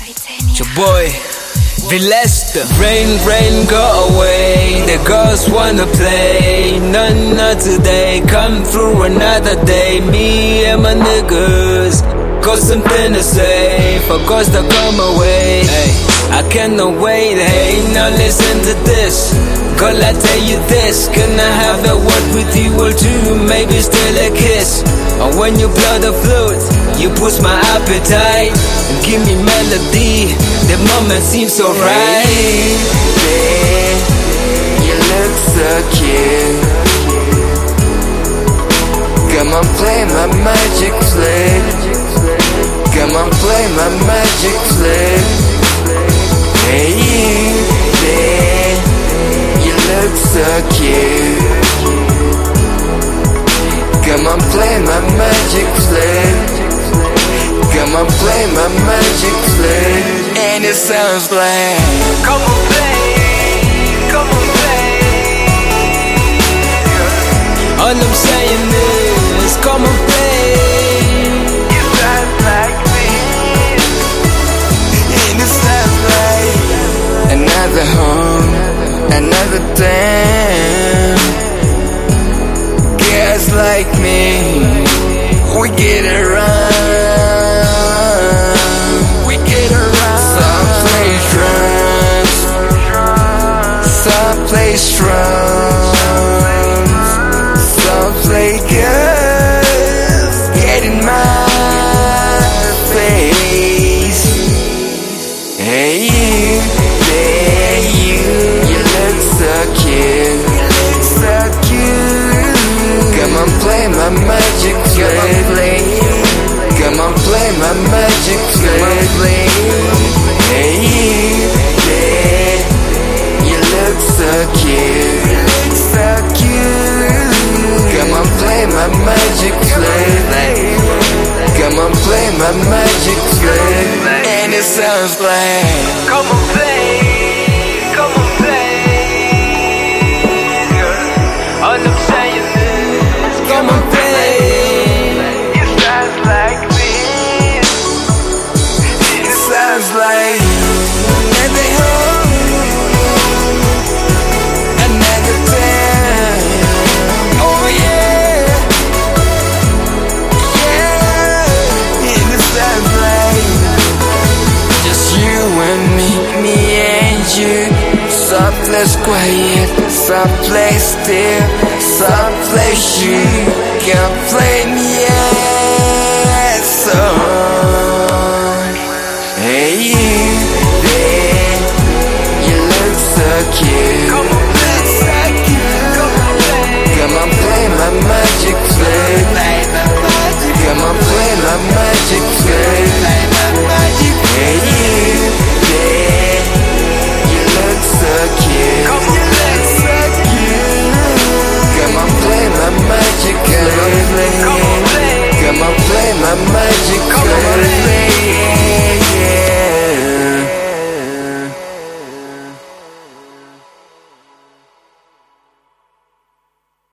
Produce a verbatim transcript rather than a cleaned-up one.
It's your boy, Vilesta. Rain, rain, go away. The girls wanna play. None, not today. Come through another day. Me and my niggas got something to say. For girls to come away. Hey, I cannot wait. Hey, now listen to this. Girl, I tell you this. Can I have a word with you or two? Maybe still a kiss. And when you blow the flute, you push my appetite and give me melody. The moment seems so right. Hey, you look so cute. Come on, play my magic flute. Come on, play my magic flute. Hey, hey, you look so cute. Come on, play my magic flute. Come on, play my magic flute. And it sounds like, come on, play, come on, play. All I'm saying is, come on, play. It sounds like this. And it sounds like another home, another time. Guys like me, we get around. We get around. Some play drums, some play strums, some play girls. Get in my face. Hey you, there you, you look so cute. You look so cute. Come on, play my magic flute. Come on, play my magic flute. Hey you, there, you look so cute. You look so cute. Come on, play my magic flute. Come on, play my magic flute. And it sounds like, Come on, play, come on, play. All I'm saying is, come on, play. it sounds like this. It sounds like another home, another time. Oh yeah, yeah. And it sounds like just you and me, me and you. Someplace quiet, someplace still, someplace you can play me a song. Hey you.